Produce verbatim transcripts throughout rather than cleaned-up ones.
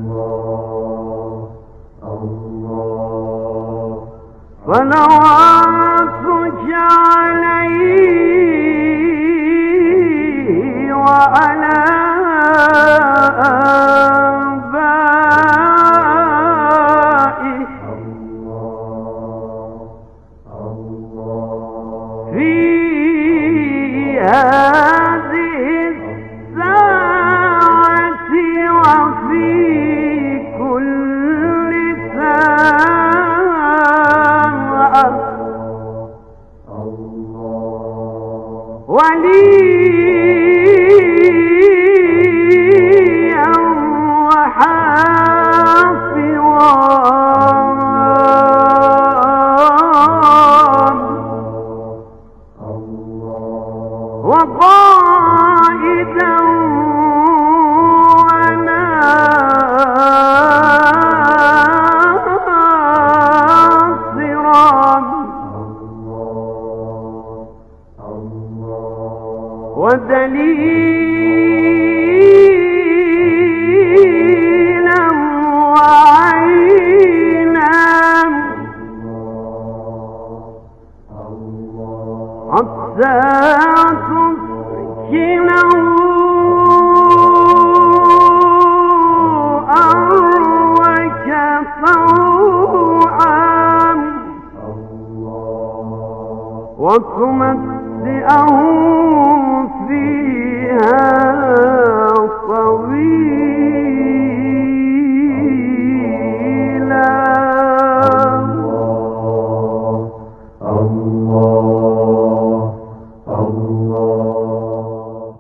صلواتك عليه وعلى آبائه في هذه الساعة وفي كل ساعة وليا وحافظا وقائدا ودليلا وعينا حتى تسكنه أرضك طوعا وتمتعه فيها طويلا. الله الله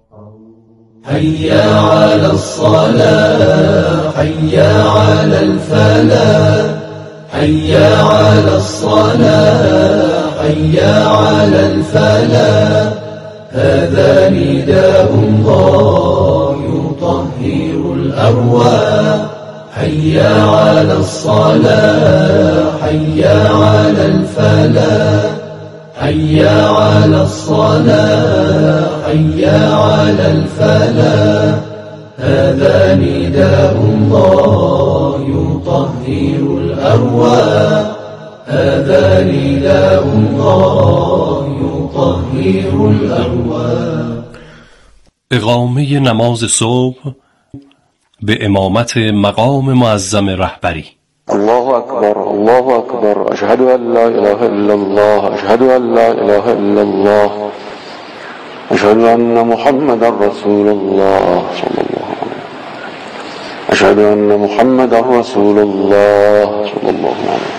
حي على الصلاة حي على الفلاح حي على الصلاة حي على الفلاح هذا نداء الله يطهر الأرواح حي على الصلاة حي على الفلاح حي على الصلاة حي على الفلاح هذا نداء الله يطهر الأرواح هذا نداء الله يطهر الأرواح. اقامه نماز صبح به امامت مقام معظم رهبری. الله أكبر الله أكبر أشهد أن لا إله إلا الله أشهد أن لا إله إلا الله أشهد أن محمدا رسول الله صلى الله عليه وسلم أشهد أن محمدا رسول الله صلى الله عليه وسلم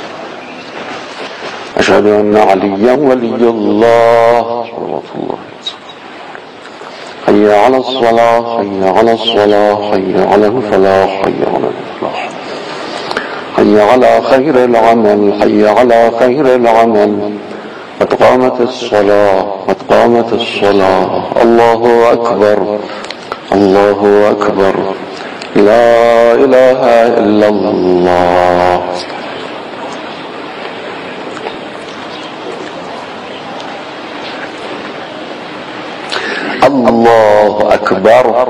أشهد أن عليا ولي الله صلى الله عليه وسلم حي على الصلاة حي على الصلاة حي على الفلاح حي على الفلاح حي على خير العمل حي على خير العمل قد قامت الصلاة قد قامت الصلاة الله أكبر الله أكبر لا إله إلا الله. الله أكبر.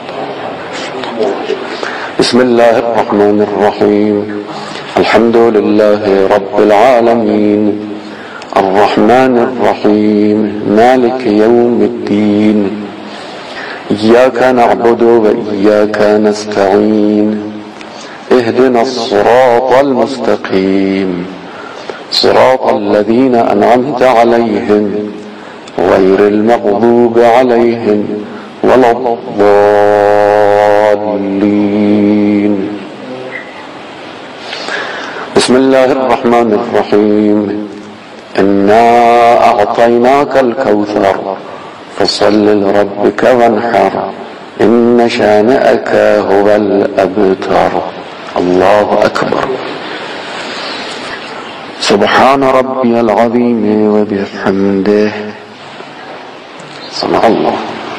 بسم الله الرحمن الرحيم الحمد لله رب العالمين الرحمن الرحيم مالك يوم الدين إياك نعبد وإياك نستعين اهدنا الصراط المستقيم صراط الذين أنعمت عليهم غير المغضوب عليهم ولا الضالين. بسم الله الرحمن الرحيم إنا أعطيناك الكوثر فصل لربك وانحر إن شانئك هو الأبتر. الله أكبر. سبحان ربي العظيم وبحمده سمع الله.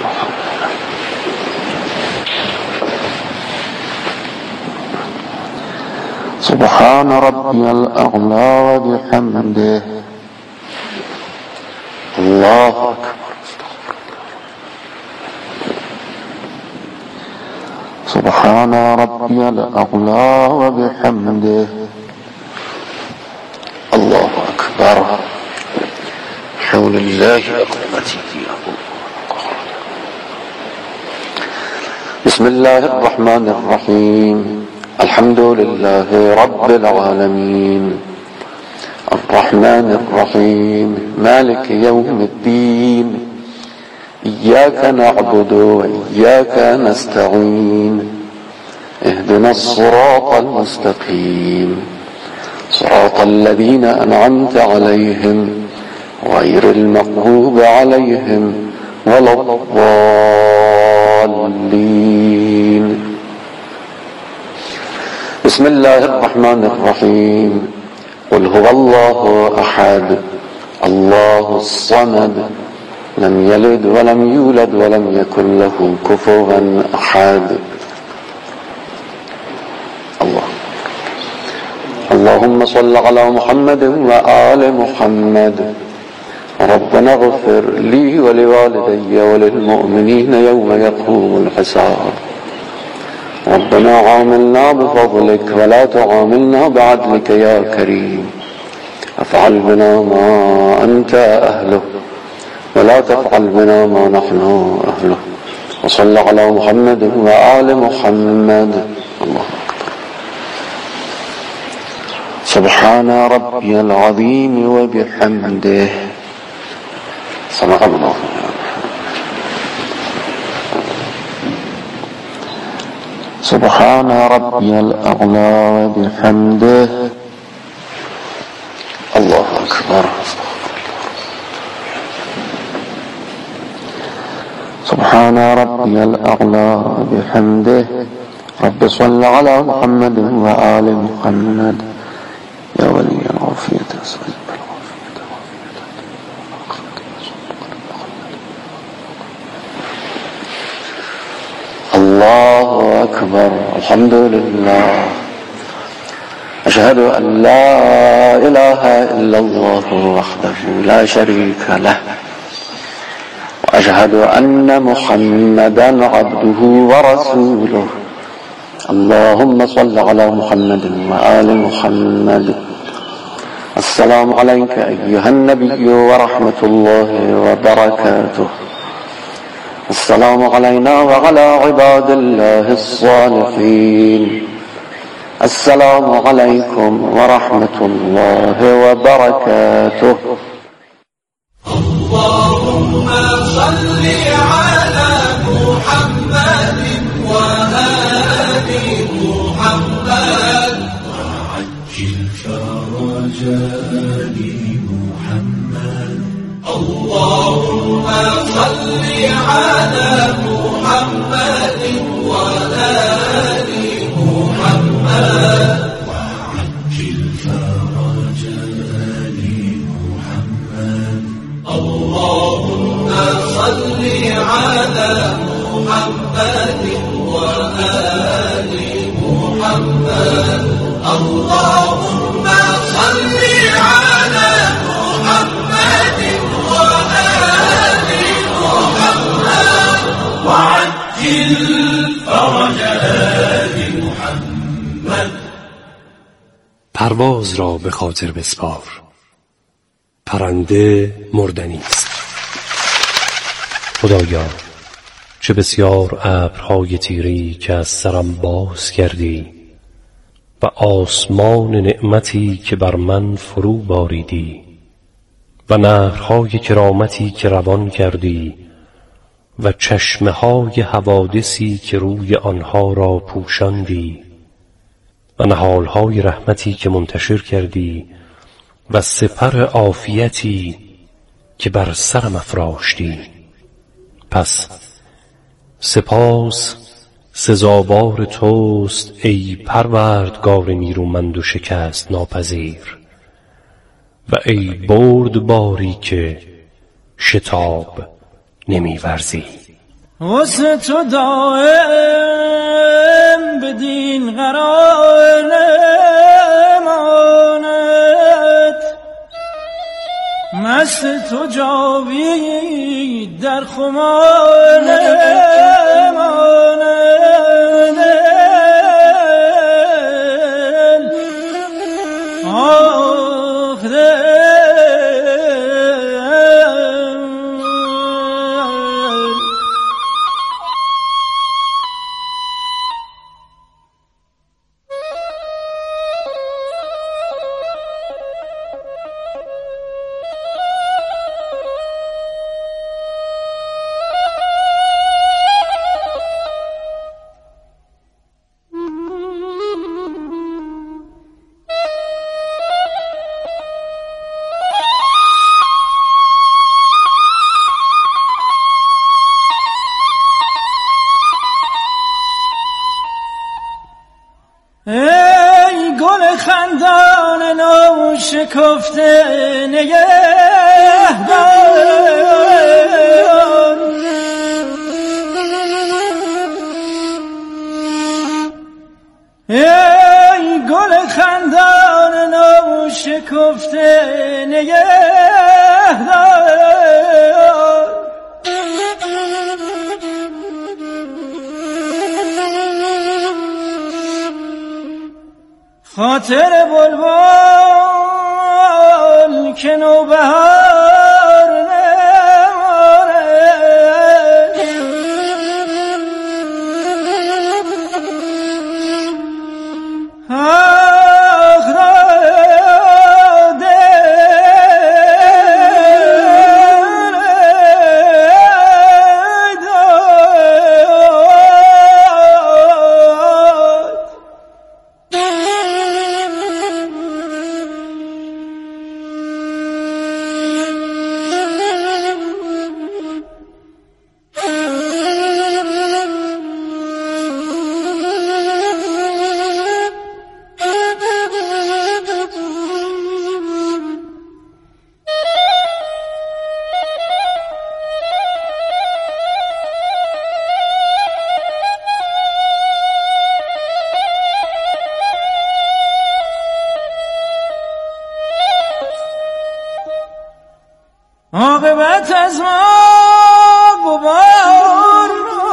سبحان ربي الأعلى وبحمده الله أكبر. سبحان سبحان ربي الأعلى وبحمده. الله أكبر. حول الله وقوته. بسم الله الرحمن الرحيم. الحمد لله رب العالمين الرحمن الرحيم مالك يوم الدين. إياك نعبد وإياك نستعين. اهدنا الصراط المستقيم صراط الذين أنعمت عليهم غير المغضوب عليهم ولا الضالين. بسم الله الرحمن الرحيم. قل هو الله أحد الله الصمد لم يلد ولم يولد ولم يكن له كفوا أحد. الله اللهم صل على محمد وآل محمد. ربنا اغفر لي ولوالدي وللمؤمنين يوم يقوم الحساب. ربنا عاملنا بفضلك ولا تعاملنا بعدلك يا كريم. افعل بنا ما أنت أهله ولا تفعل بنا ما نحن أهله. وصل على محمد وآل محمد. الله أكبر. سبحان ربي العظيم وبحمده. صدق الله. سبحان ربي الأعلى وبحمده. الله أكبر. سبحان ربي الأعلى بحمده. رب صل على محمد وآل محمد. يا ولي العافية أسأل الله أكبر. الحمد لله. أشهد أن لا إله إلا الله وحده لا شريك له وأشهد أن محمدا عبده ورسوله. اللهم صل على محمد وآل محمد. السلام عليك أيها النبي ورحمة الله وبركاته. السلام علينا وعلى عباد الله الصالحين. السلام عليكم ورحمة الله وبركاته. اللهم صل على محمد وآل محمد وعجل فرج آل محمد. اللهم صل على محمد وآل محمد وعجل فرج آل محمد. اللهم صل على محمد وآل محمد. اللهم صل على محمد وآل محمد وعجل فرج آل محمد. پرواز را به خاطر بسپار، پرنده مردنی است. خدایا چه بسیار ابرهای تیری که از سرم باز کردی و آسمان نعمتی که بر من فرو باریدی و نهرهای کرامتی که روان کردی و چشمه های حوادثی که روی آنها را پوشاندی و نهالهای رحمتی که منتشر کردی و سپر عافیتی که بر سرم افراشتی. پس سپاس سزاوار توست ای پروردگار نیرومند و شکست ناپذیر و ای بردباری که شتاب نمی ورزی. واسه تو دائم بدین قرار نماند، مست تو جاوید در خمار نماند. ای گل خندان نو شکفته نگهدار، ای گل خندان نو شکفته نگهدار، خاطر بلبل که نوبهار نماند، آخ داده عاقبت از ما غبار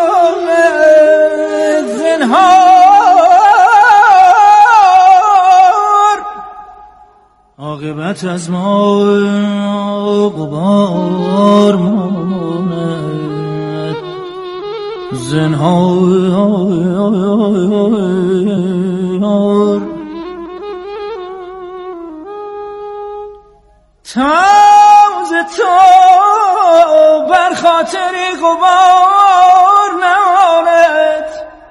زنهار، عاقبت از ما غبار ماند زنهار، تازه تو بر خاطری غبار نماند،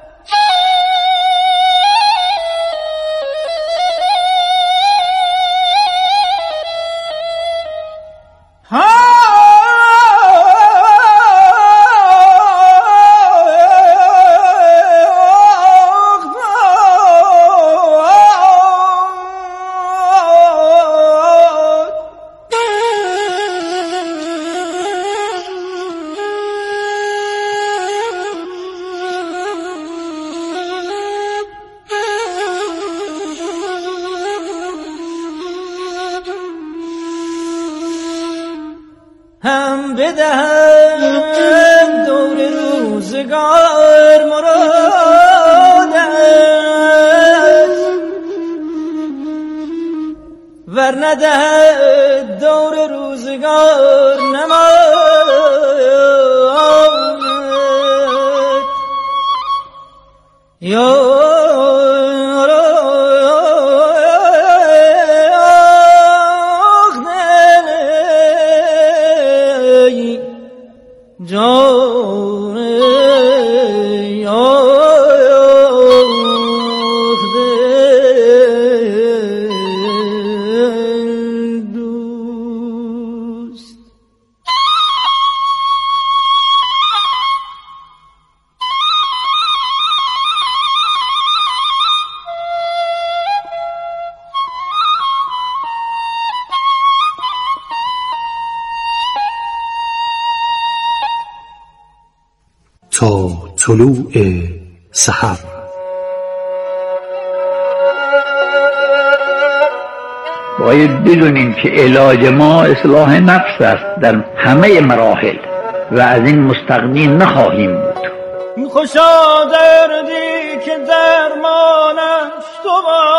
هم بدهم دور روزگار مرادت، ور ندهد دور روزگار نماند، یا تا طلوع سحر. باید بدونیم که علاج ما اصلاح نفس است در همه مراحل و از این مستغنی نخواهیم بود. خوشا دردی که درمانش تو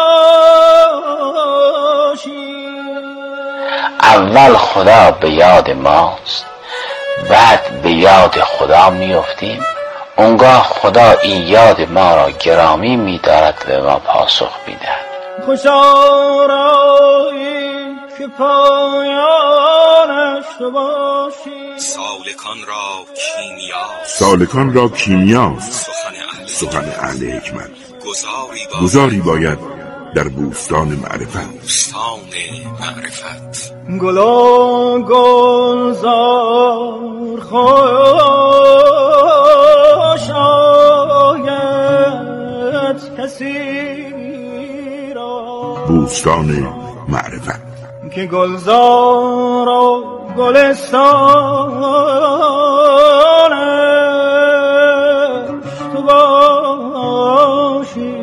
باشی، اول خدا به یاد ماست، بعد به یاد خدا میافتیم، اونگاه خدا این یاد ما را گرامی می‌دارد و ما پاسخ می‌دهد. خوشا رایی که پایانش تو باشی، سالکان را کیمیا سالکان را کیمیاست سخن اهل حکمت. گذاری باید در بوستان معرفت. بوستان معرفت. گلا گلزار خوش آید کسی را بوستان معرفت که گلزار و گلستانش تو باشی.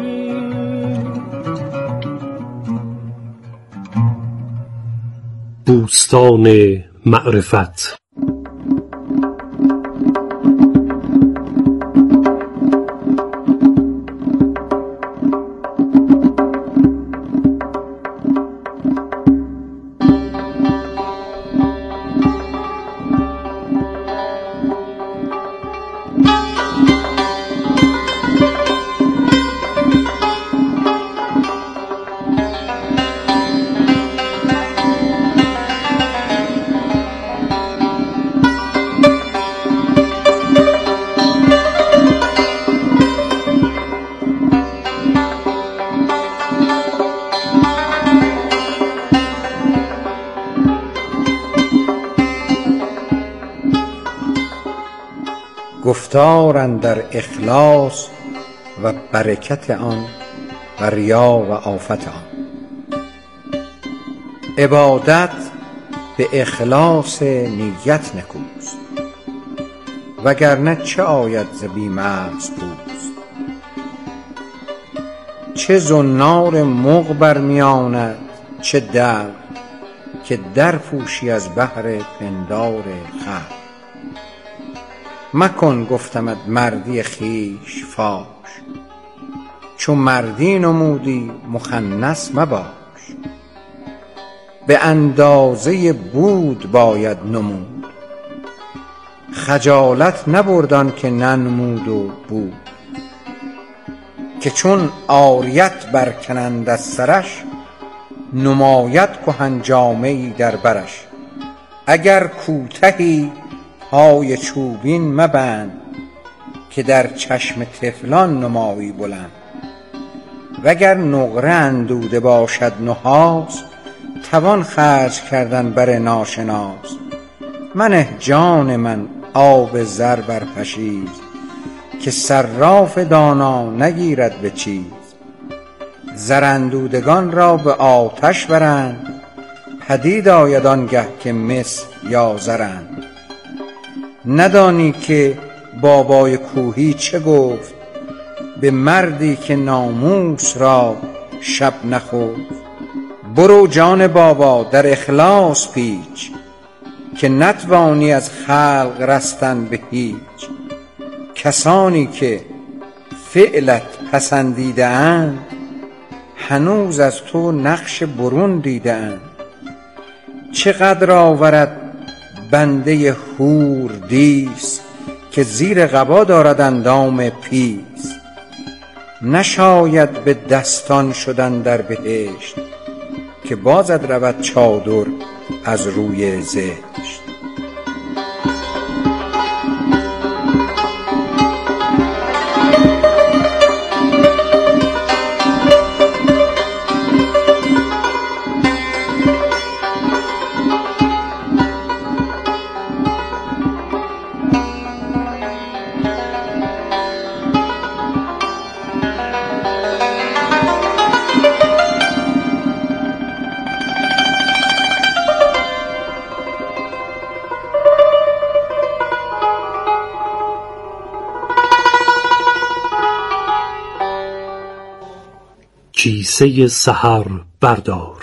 بوستان معرفت. گفتار اندر اخلاص و برکت آن و ریا و آفت آن. عبادت به اخلاص نیت نکوست، وگرنه چه آید ز بی‌مغز پوست. چه زنار مغ برمیاند چه دلق، که در پوشی از بحر پندار خلق. مکن گفتمت مردی خویش فاش، چو مردی نمودی مخنث مباش. به اندازه بود باید نمود، خجالت نبرد آن که ننمود و بود. که چون عاریت برکنند از سرش، نماید کهن جامه‌ای در برش. اگر کوتهی پای چوبین مبند، که در چشم طفلان نمایی بلند. وگر نقره اندوده باشد نحاس، توان خرج کردن بر ناشناس. منه جان من آب زر بر پشیز، که صراف دانا نگیرد به چیز. زر اندودگان را به آتش برند، پدید آید آنگه که مس یا زرند. ندانی که بابای کوهی چه گفت، به مردی که ناموس را شب نخفت. برو جان بابا در اخلاص پیچ، که نتوانی از خلق رستن به هیچ. کسانی که فعلت پسندیده اند، هنوز از تو نقش برون دیده اند. چقدر آورد بنده حور دیس، که زیر قبا دارد اندام پیس. نشاید به دستان شدن در بهشت، که بازد رود چادر از روی زشت. کیسه سحر بردار.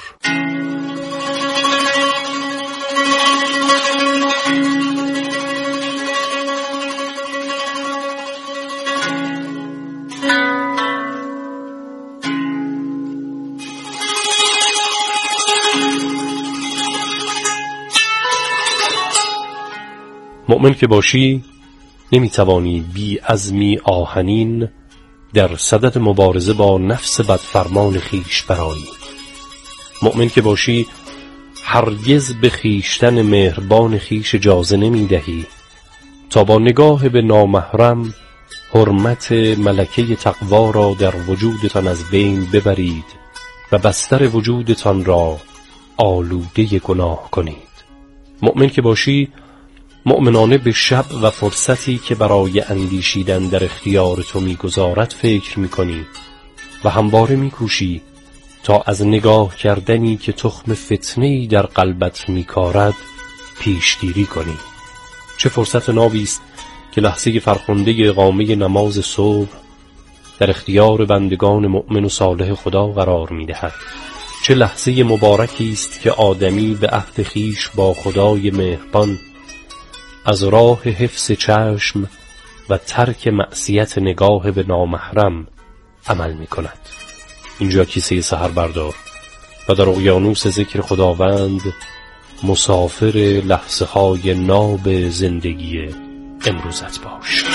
مؤمن که باشی نمیتوانی بی عزمی آهنین در صدد مبارزه با نفس بدفرمان خیش برآیی. مؤمن که باشی هرگز به خیشتن مهربان خیش اجازه نمی دهی تا با نگاه به نامحرم حرمت ملکه تقوا را در وجودتان از بین ببرید و بستر وجودتان را آلوده گناه کنید. مؤمن که باشی مؤمنانه به شب و فرصتی که برای اندیشیدن در اختیار تو میگذارد فکر میکنی و همواره می‌کوشی تا از نگاه کردنی که تخم فتنه‌ای در قلبت می‌کارد پیشگیری کنی. چه فرصت نابی است که لحظه فرخنده اقامه نماز صبح در اختیار بندگان مؤمن و صالح خدا قرار می‌دهد. چه لحظه مبارکی است که آدمی به عهد خویش با خدای مهربان از راه حفظ چشم و ترک معصیت نگاه به نامحرم عمل می‌کند. اینجا کیسه سحر بردار و در اقیانوس ذکر خداوند مسافر لحظه های ناب زندگی امروزت باش.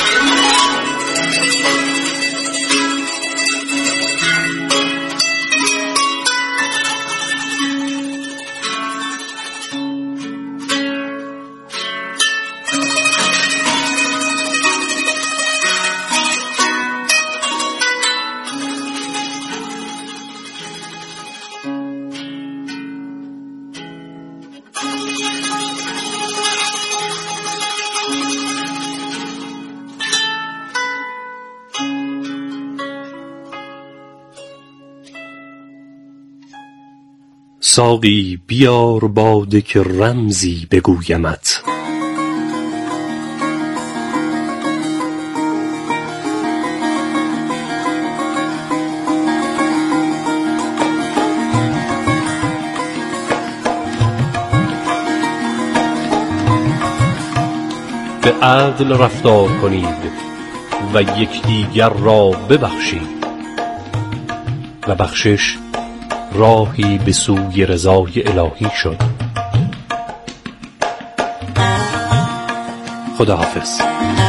ساقی بیار باده که رمزی بگویمت. به عدل رفتار کنید و یکدیگر را ببخشید و بخشش راهی به سوی رضای الهی شد. خداحافظ.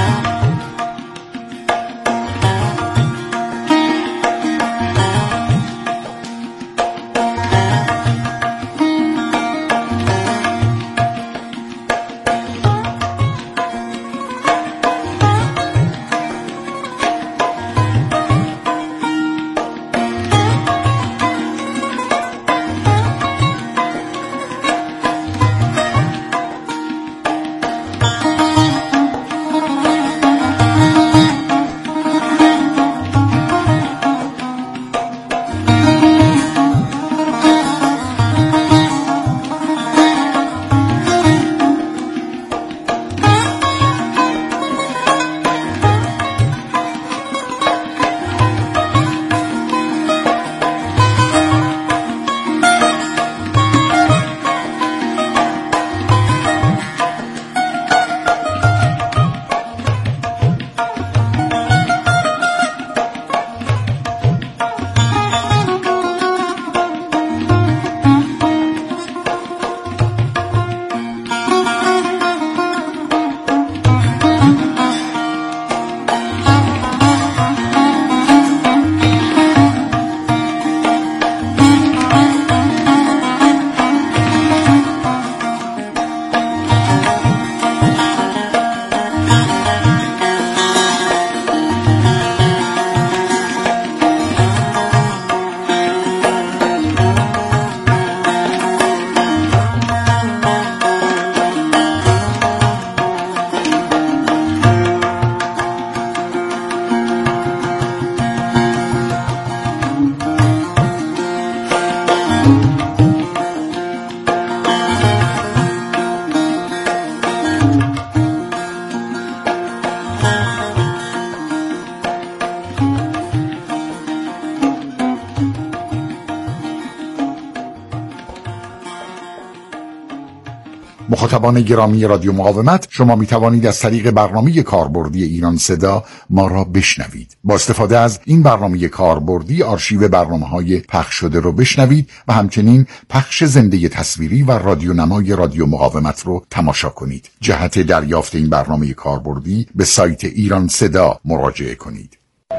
مخاطبان گرامی رادیو مقاومت، شما می توانید از طریق برنامه کاربردی ایران صدا ما را بشنوید. با استفاده از این برنامه کاربردی آرشیو برنامه‌های پخش شده رو بشنوید و همچنین پخش زنده تصویری و رادیونمای رادیو مقاومت رو تماشا کنید. جهت دریافت این برنامه کاربردی به سایت ایران صدا مراجعه کنید.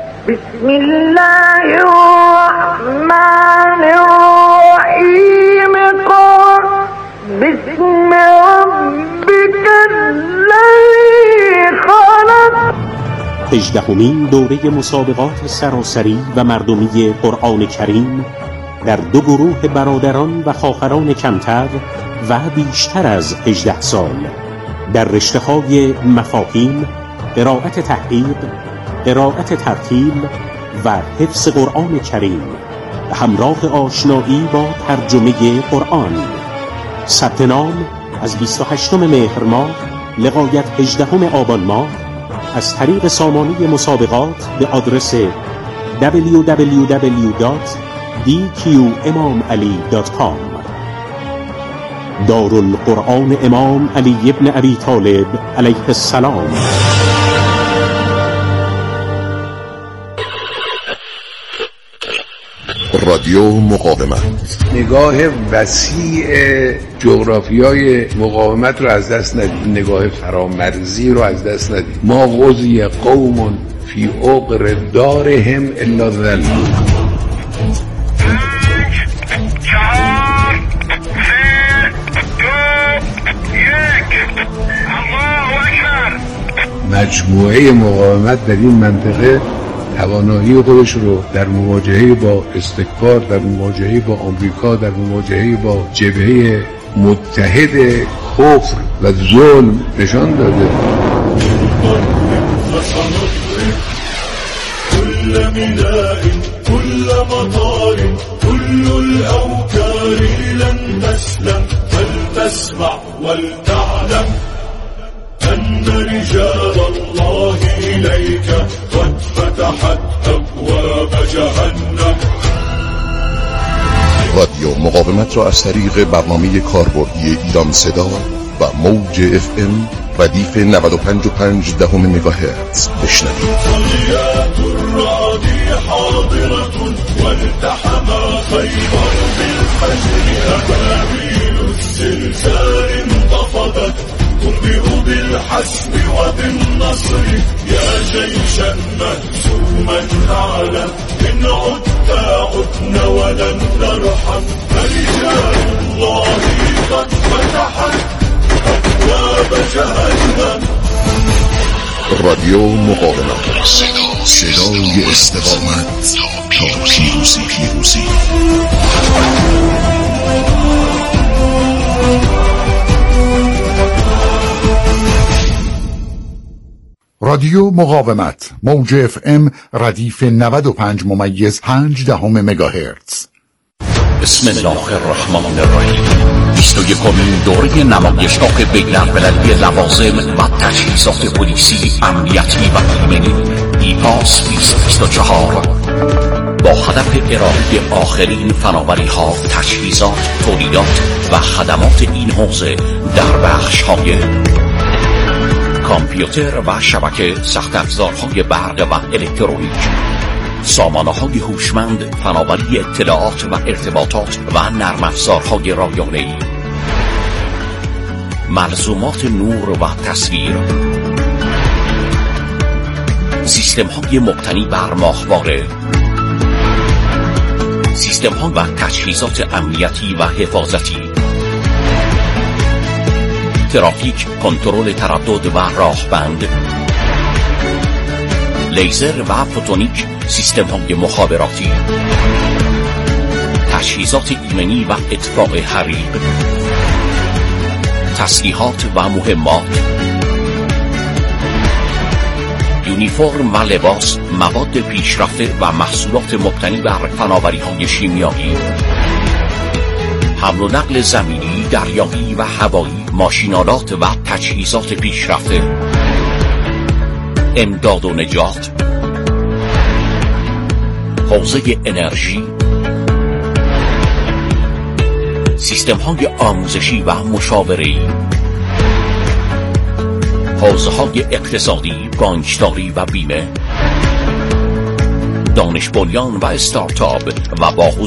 بسم الله الرحمن الرحیم. بسم ربک الذی خلق. هجدهمین دوره مسابقات سراسری و مردمی قرآن کریم در دو گروه برادران و خواهران کمتر و بیشتر از هجده سال در رشته‌های مفاهیم، قرائت تحقیق، قرائت ترتیل و حفظ قرآن کریم به همراه آشنایی با ترجمه قرآن. ثبت نام از بیست و هشتم مهر ماه لغایت هجدهم آبان ماه از طریق سامانه مسابقات به آدرس دبلیو دبلیو دبلیو دات دی کیو امام علی دات کام. دارالقرآن امام علی ابن ابی طالب علیه السلام. رادیو مقاومت، نگاه وسیع جغرافیای مقاومت رو از دست ندید، نگاه فرامرزی رو از دست ندید. ما غزی قوم فی عقر دارهم الا ذل. مجموعه مقاومت در این منطقه توانایی خودش رو در مواجهه با استکبار، در مواجهه با آمریکا، در مواجهه با جبهه متحد کفر و ظلم نشان داده. كل ميناء كل مطار كل الأوكار لن تسلم فلتسمع ولتعلم أن رجال الله إليك قد فتحت أبواب جهنم. رادیو مقاومت را از طریق برنامه کاربردی ایران صدا و موج اف ام ردیف نود و پنج و پنج دهم مگاهرتز بشنوید. صليات الرادي حاضرة والتحما خيبر بالفجر أبابيل الزلزال انتفضت تنبئ بالحسب وبالنصر يا جيشا مهزوما أعلى إن عدت عدنا ولن نرحم فرجال الله قد فتحت أبواب جهنم. رادیو مقاومت، صدای استقامت تا پیروزی. پیروزی رادیو مقاومت، موج اف ام ردیف نود و پنج ممیز پنج دهم مگاهرتز. بسم الله الرحمن الرحیم. بیست و یکمین دوره نمایشگاه بین‌المللی لوازم و تجهیزات پلیسی، امنیتی و ایمنی ایپاس بیست و بیست و چهار با هدف ارائه آخرین فناوری‌ها، تجهیزات، تولیدات و خدمات این حوزه در بخش‌های کامپیوتر و شبکه، سخت افزارهای برق و الکترونیک، سامانه‌های هوشمند، فناوری اطلاعات و ارتباطات و نرم افزارهای رایانه‌ای، ملزومات نور و تصویر، سیستم‌های مبتنی بر ماهواره، سیستم‌ها و تجهیزات امنیتی و حفاظتی، ترافیک، کنترل تردد و راهبند، لیزر و فوتونیک، سیستم‌های مخابراتی، تجهیزات ایمنی و اطفاء حریق، تسلیحات و مهمات، یونیفرم و لباس، مواد پیشرفته و محصولات مبتنی بر فناوری‌های شیمیایی، حمل و نقل زمینی، دریایی و هوایی، ماشینالات و تجهیزات پیشرفته، امداد و نجات، حوزه انرژی، سیستم‌های آموزشی و مشاوره‌ای، حوزه‌های اقتصادی، بانکداری و بیمه، دانش بنیان و استارتاپ و با